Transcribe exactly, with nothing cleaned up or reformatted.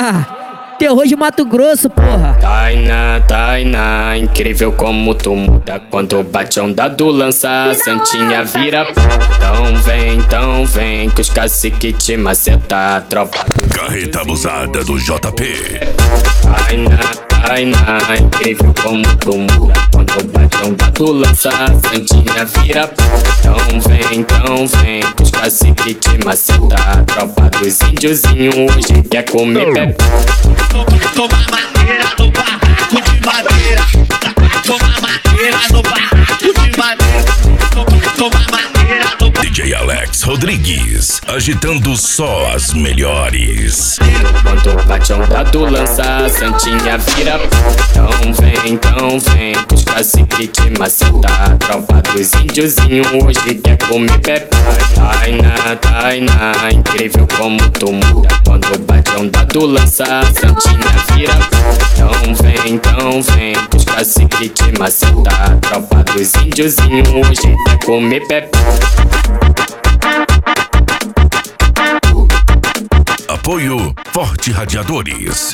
Terror de Mato Grosso, porra. Tainá, Tainá, incrível como tu muda quando bate onda do lança, a santinha vira. Então vem, então vem, que os cacique te maceta, a tropa. Carreta abusada do J P. Tainá, Tainá, incrível como tu muda quando bate onda do lança, a santinha vira. Então vem, então vem, que os cacique te maceta, a tropa dos índiozinho hoje quer comer pé. Toma madeira no barraco de madeira. Toma madeira no barraco de madeira. Toma madeira no barraco. D J Alex Rodrigues, agitando só as melhores. Quando bate onda do lança, a santinha vira. Então vem, então vem, que os cacique te maceta, a tropa dos índiozinho hoje quer comer pé. Tainá, Tainá, incrível como tu muda quando bate onda do lança, a santinha vira. Então vem, então vem, que os cacique te maceta, a tropa dos índiozinho hoje quer comer pé. Apoio Forte Radiadores.